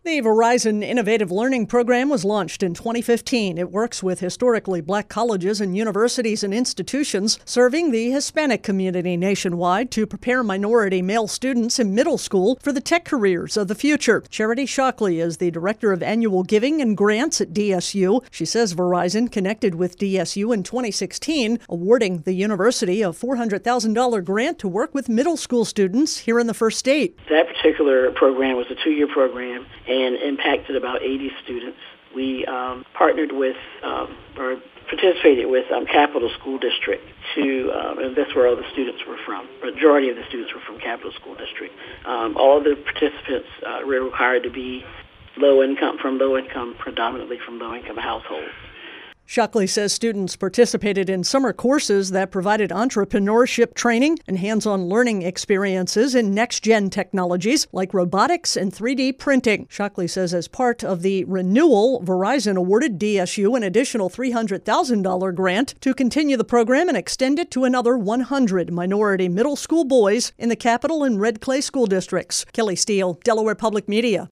The Verizon Innovative Learning Program was launched in 2015. It works with historically black colleges and universities and institutions serving the Hispanic community nationwide to prepare minority male students in middle school for the tech careers of the future. Charity Shockley is the Director of Annual Giving and Grants at DSU. She says Verizon connected with DSU in 2016, awarding the university a $400,000 grant to work with middle school students here in the First State. That particular program was a 2-year program and impacted about 80 students. We partnered with or participated with Capital School District and that's where all the students were from. The majority of the students were from Capital School District. All of the participants were required to be predominantly from low-income households. Shockley says students participated in summer courses that provided entrepreneurship training and hands-on learning experiences in next-gen technologies like robotics and 3D printing. Shockley says as part of the renewal, Verizon awarded DSU an additional $300,000 grant to continue the program and extend it to another 100 minority middle school boys in the Capital and Red Clay school districts. Kelly Steele, Delaware Public Media.